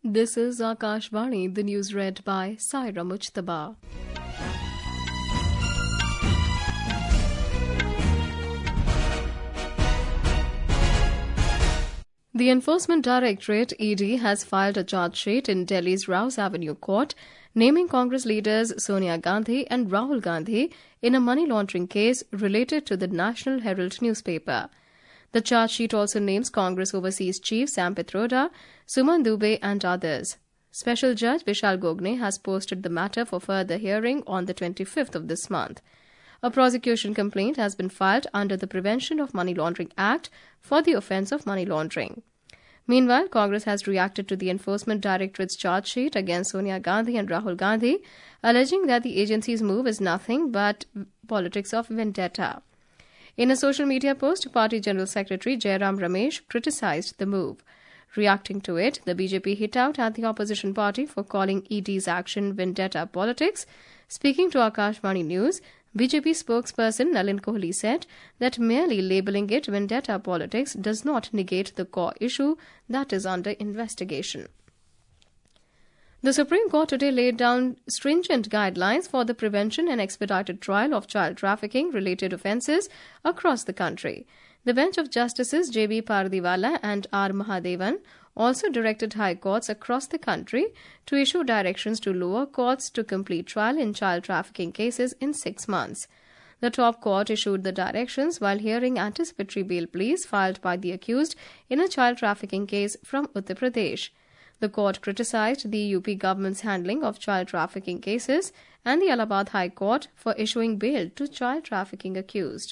This is Akashvani, the news read by Saira Mujtaba. The Enforcement Directorate (ED) has filed a charge sheet in Delhi's Rouse Avenue Court, naming Congress leaders Sonia Gandhi and Rahul Gandhi in a money laundering case related to the National Herald newspaper. The charge sheet also names Congress Overseas Chief Sam Pitroda, Suman Dubey and others. Special Judge Vishal Gogne has posted the matter for further hearing on the 25th of this month. A prosecution complaint has been filed under the Prevention of Money Laundering Act for the offence of money laundering. Meanwhile, Congress has reacted to the Enforcement Directorate's charge sheet against Sonia Gandhi and Rahul Gandhi, alleging that the agency's move is nothing but politics of vendetta. In a social media post, Party General Secretary Jairam Ramesh criticized the move. Reacting to it, the BJP hit out at the opposition party for calling ED's action vendetta politics. Speaking to Akashvani News, BJP spokesperson Nalin Kohli said that merely labelling it vendetta politics does not negate the core issue that is under investigation. The Supreme Court today laid down stringent guidelines for the prevention and expedited trial of child trafficking-related offences across the country. The bench of Justices J.B. Pardiwala and R. Mahadevan also directed high courts across the country to issue directions to lower courts to complete trial in child trafficking cases in 6 months. The top court issued the directions while hearing anticipatory bail pleas filed by the accused in a child trafficking case from Uttar Pradesh. The court criticized the UP government's handling of child trafficking cases and the Allahabad High Court for issuing bail to child trafficking accused.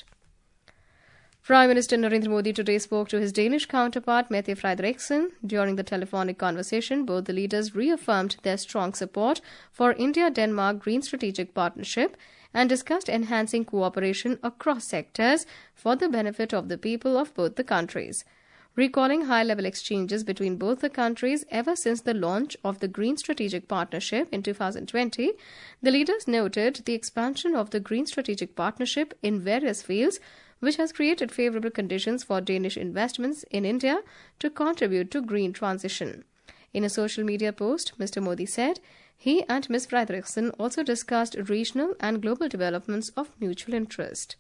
Prime Minister Narendra Modi today spoke to his Danish counterpart Mette Frederiksen. During the telephonic conversation, both the leaders reaffirmed their strong support for India-Denmark Green Strategic Partnership and discussed enhancing cooperation across sectors for the benefit of the people of both the countries. Recalling high-level exchanges between both the countries ever since the launch of the Green Strategic Partnership in 2020, the leaders noted the expansion of the Green Strategic Partnership in various fields, which has created favourable conditions for Danish investments in India to contribute to green transition. In a social media post, Mr. Modi said he and Ms. Frederiksen also discussed regional and global developments of mutual interest.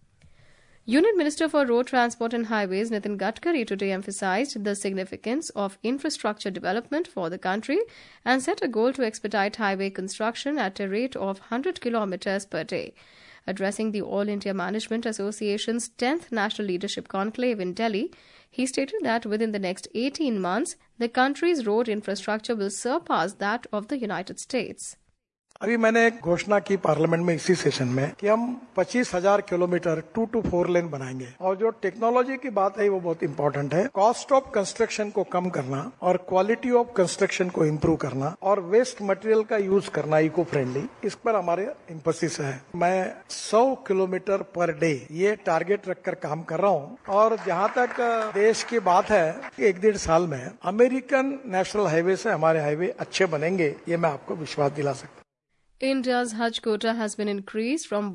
Union Minister for Road Transport and Highways Nitin Gadkari today emphasized the significance of infrastructure development for the country and set a goal to expedite highway construction at a rate of 100 kilometers per day. Addressing the All India Management Association's 10th National Leadership Conclave in Delhi, he stated that within the next 18 months, the country's road infrastructure will surpass that of the United States. अभी मैंने एक घोषणा की parliament में इसी session में कि हम 25,000 किलोमीटर 2 to 4 लेन बनाएंगे और जो टेक्नोलॉजी की बात है वो बहुत इंपॉर्टेंट है। कॉस्ट ऑफ कंस्ट्रक्शन को कम करना और क्वालिटी ऑफ कंस्ट्रक्शन को इम्प्रूव करना और वेस्ट मटेरियल का यूज करना इको फ्रेंडली, इस पर हमारे एम्फेसिस है। मैं 100 किलोमीटर पर डे ये टारगेट रखकर काम कर रहा हूँ और जहाँ तक देश की बात है 1-1.5 साल में अमेरिकन नेशनल हाईवे से हमारे हाईवे अच्छे बनेंगे, ये मैं आपको विश्वास दिला सकता हूँ। India's Hajj quota has been increased from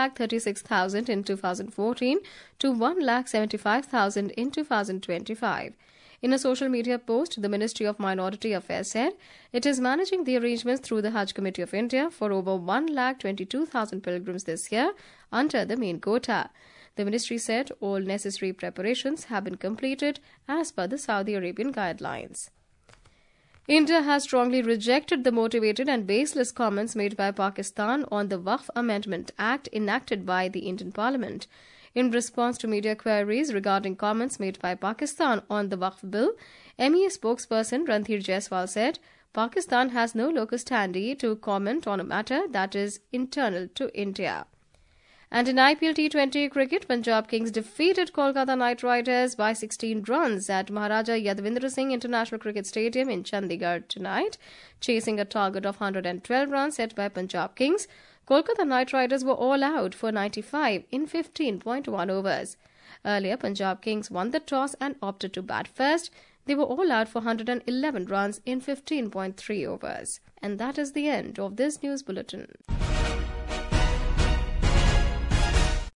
136,000 in 2014 to 175,000 in 2025. In a social media post, the Ministry of Minority Affairs said it is managing the arrangements through the Hajj Committee of India for over 122,000 pilgrims this year under the main quota. The ministry said all necessary preparations have been completed as per the Saudi Arabian guidelines. India has strongly rejected the motivated and baseless comments made by Pakistan on the Waqf Amendment Act enacted by the Indian Parliament. In response to media queries regarding comments made by Pakistan on the Waqf Bill, MEA spokesperson Randhir Jaiswal said Pakistan has no locus standi to comment on a matter that is internal to India. And in IPL T20 cricket, Punjab Kings defeated Kolkata Knight Riders by 16 runs at Maharaja Yadvindra Singh International Cricket Stadium in Chandigarh tonight. Chasing a target of 112 runs set by Punjab Kings, Kolkata Knight Riders were all out for 95 in 15.1 overs. Earlier, Punjab Kings won the toss and opted to bat first. They were all out for 111 runs in 15.3 overs. And that is the end of this news bulletin.